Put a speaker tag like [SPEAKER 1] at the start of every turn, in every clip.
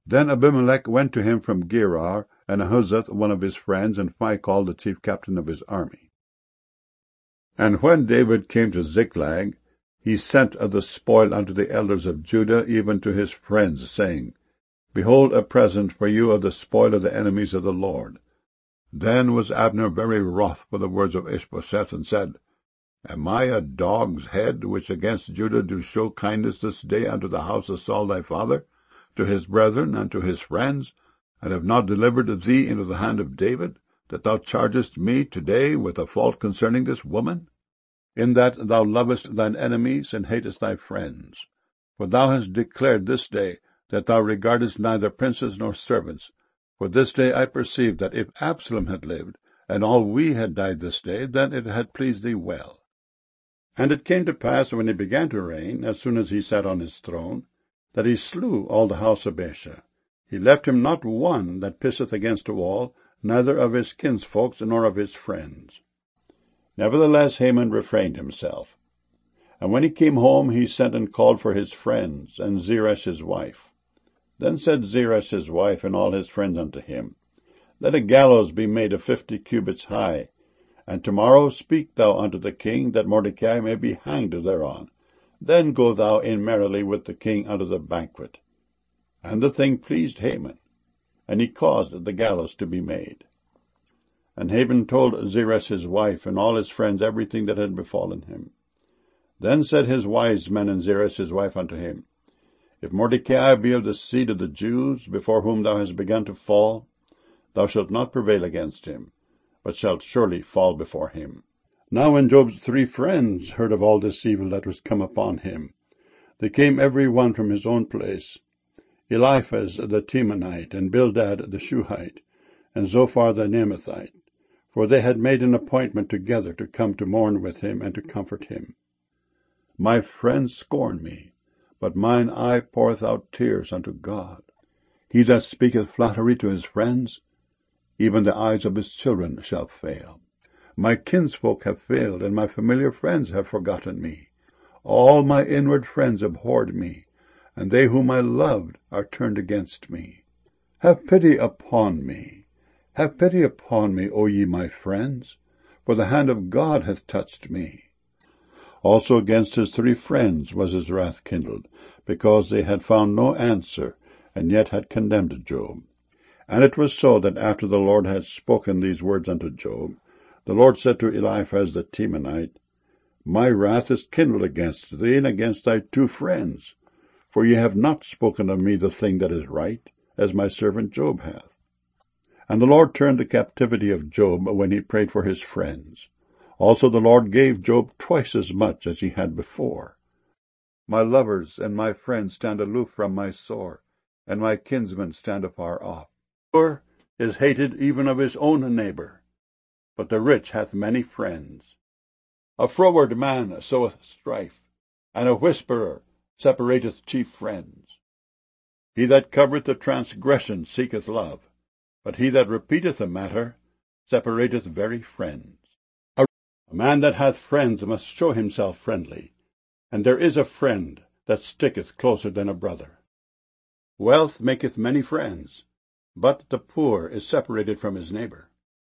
[SPEAKER 1] Then Abimelech went to him from Gerar, and Ahuzzath one of his friends, and Phicol the chief captain of his army. And when David came to Ziklag, he sent of the spoil unto the elders of Judah, even to his friends, saying, Behold a present for you of the spoil of the enemies of the Lord. Then was Abner very wroth for the words of Ishbosheth, and said, Am I a dog's head, which against Judah do show kindness this day unto the house of Saul thy father, to his brethren, and to his friends, and have not delivered thee into the hand of David, that thou chargest me today with a fault concerning this woman? In that thou lovest thine enemies, and hatest thy friends. For thou hast declared this day that thou regardest neither princes nor servants. For this day I perceive that if Absalom had lived, and all we had died this day, then it had pleased thee well. And it came to pass, when he began to reign, as soon as he sat on his throne, that he slew all the house of Baasha. He left him not one that pisseth against a wall, neither of his kinsfolks nor of his friends. Nevertheless Haman refrained himself. And when he came home, he sent and called for his friends, and Zeresh his wife. Then said Zeresh his wife and all his friends unto him, Let a gallows be made of 50 cubits high, and tomorrow speak thou unto the king, that Mordecai may be hanged thereon. Then go thou in merrily with the king unto the banquet. And the thing pleased Haman, and he caused the gallows to be made. And Haman told Zeresh his wife and all his friends everything that had befallen him. Then said his wise men and Zeresh his wife unto him, If Mordecai be of the seed of the Jews, before whom thou hast begun to fall, thou shalt not prevail against him, but shalt surely fall before him. Now when Job's 3 friends heard of all this evil that was come upon him, they came every one from his own place, Eliphaz the Temanite, and Bildad the Shuhite, and Zophar the Naamathite, for they had made an appointment together to come to mourn with him and to comfort him. My friends scorn me, but mine eye poureth out tears unto God. He that speaketh flattery to his friends, even the eyes of his children shall fail. My kinsfolk have failed, and my familiar friends have forgotten me. All my inward friends abhorred me, and they whom I loved are turned against me. Have pity upon me. Have pity upon me, O ye my friends, for the hand of God hath touched me. Also against his 3 friends was his wrath kindled, because they had found no answer, and yet had condemned Job. And it was so that after the Lord had spoken these words unto Job, the Lord said to Eliphaz the Temanite, My wrath is kindled against thee and against thy 2 friends, for ye have not spoken of me the thing that is right, as my servant Job hath. And the Lord turned the captivity of Job when he prayed for his friends. Also the Lord gave Job twice as much as he had before. My lovers and my friends stand aloof from my sore, and my kinsmen stand afar off. The poor is hated even of his own neighbor, but the rich hath many friends. A froward man soweth strife, and a whisperer separateth chief friends. He that covereth the transgression seeketh love, but he that repeateth a matter separateth very friends. A man that hath friends must show himself friendly, and there is a friend that sticketh closer than a brother. Wealth maketh many friends, but the poor is separated from his neighbor.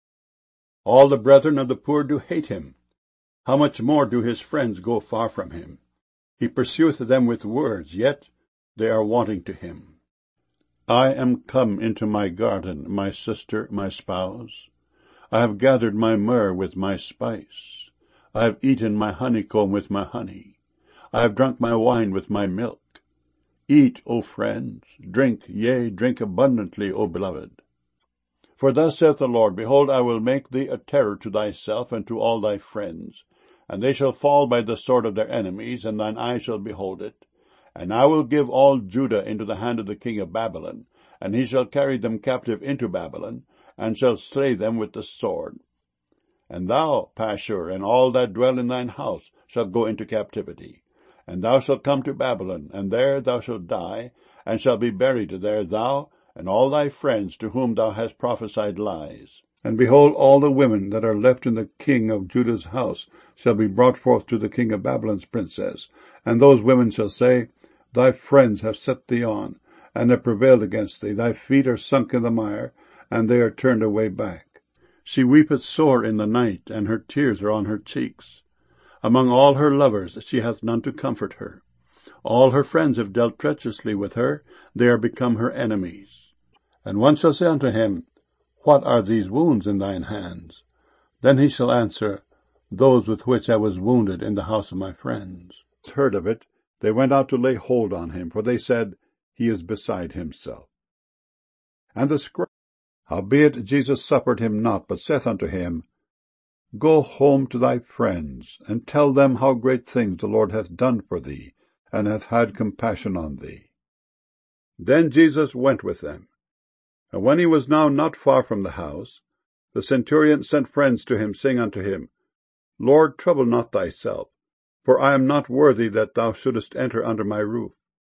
[SPEAKER 1] All the brethren of the poor do hate him. How much more do his friends go far from him? He pursueth them with words, yet they are wanting to him. I am come into my garden, my sister, my spouse. I have gathered my myrrh with my spice. I have eaten my honeycomb with my honey. I have drunk my wine with my milk. Eat, O friends, drink, yea, drink abundantly, O beloved. For thus saith the Lord, Behold, I will make thee a terror to thyself and to all thy friends, and they shall fall by the sword of their enemies, and thine eye shall behold it. And I will give all Judah into the hand of the king of Babylon, and he shall carry them captive into Babylon, and shall slay them with the sword. And thou, Pashur, and all that dwell in thine house, shall go into captivity. And thou shalt come to Babylon, and there thou shalt die, and shalt be buried there, thou, and all thy friends to whom thou hast prophesied lies. And behold, all the women that are left in the king of Judah's house shall be brought forth to the king of Babylon's princess. And those women shall say, Thy friends have set thee on, and have prevailed against thee. Thy feet are sunk in the mire, and they are turned away back. She weepeth sore in the night, and her tears are on her cheeks. Among all her lovers she hath none to comfort her. All her friends have dealt treacherously with her, they are become her enemies. And one shall say unto him, What are these wounds in thine hands? Then he shall answer, Those with which I was wounded in the house of my friends. Heard of it, they went out to lay hold on him, for they said, He is beside himself. And the scribe, howbeit Jesus suffered him not, but saith unto him, Go home to thy friends, and tell them how great things the Lord hath done for thee, and hath had compassion on thee. Then Jesus went with them. And when he was now not far from the house, the centurion sent friends to him, saying unto him, Lord, trouble not thyself, for I am not worthy that thou shouldest enter under my roof.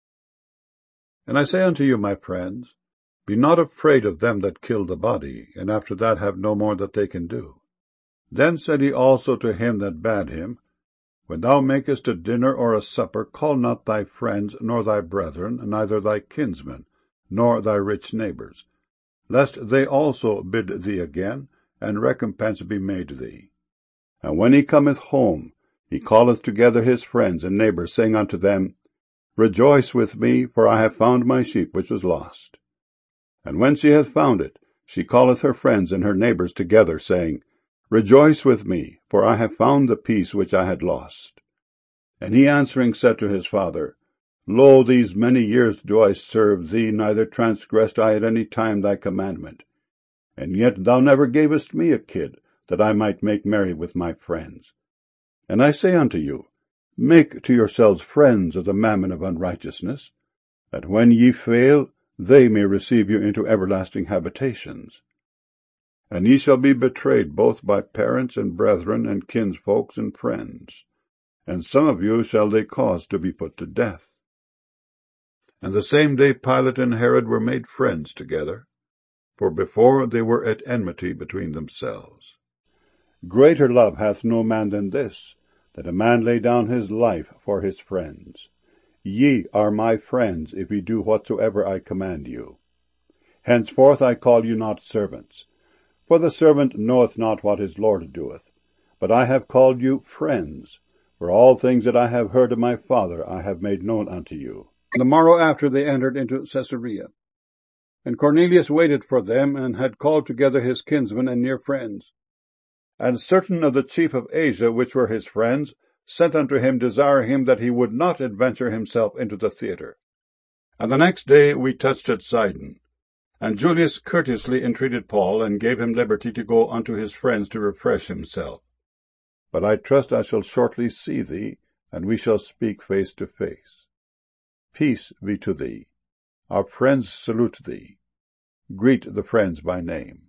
[SPEAKER 1] And I say unto you, my friends, be not afraid of them that kill the body, and after that have no more that they can do. Then said he also to him that bade him, When thou makest a dinner or a supper, call not thy friends, nor thy brethren, neither thy kinsmen, nor thy rich neighbors, lest they also bid thee again, and recompense be made thee. And when he cometh home, he calleth together his friends and neighbors, saying unto them, Rejoice with me, for I have found my sheep which was lost. And when she hath found it, she calleth her friends and her neighbors together, saying, Rejoice with me, for I have found the piece which I had lost. And he answering said to his father, Lo, these many years do I serve thee, neither transgressed I at any time thy commandment. And yet thou never gavest me a kid, that I might make merry with my friends. And I say unto you, Make to yourselves friends of the mammon of unrighteousness, that when ye fail, they may receive you into everlasting habitations. And ye shall be betrayed both by parents and brethren and kinsfolks and friends, and some of you shall they cause to be put to death. And the same day Pilate and Herod were made friends together, for before they were at enmity between themselves. Greater love hath no man than this, that a man lay down his life for his friends. Ye are my friends, if ye do whatsoever I command you. Henceforth I call you not servants, for the servant knoweth not what his Lord doeth, but I have called you friends, for all things that I have heard of my Father I have made known unto you. The morrow after they entered into Caesarea. And Cornelius waited for them, and had called together his kinsmen and near friends. And certain of the chief of Asia, which were his friends, sent unto him, desiring him that he would not adventure himself into the theatre. And the next day we touched at Sidon. And Julius courteously entreated Paul, and gave him liberty to go unto his friends to refresh himself. But I trust I shall shortly see thee, and we shall speak face to face. Peace be to thee. Our friends salute thee. Greet the friends by name.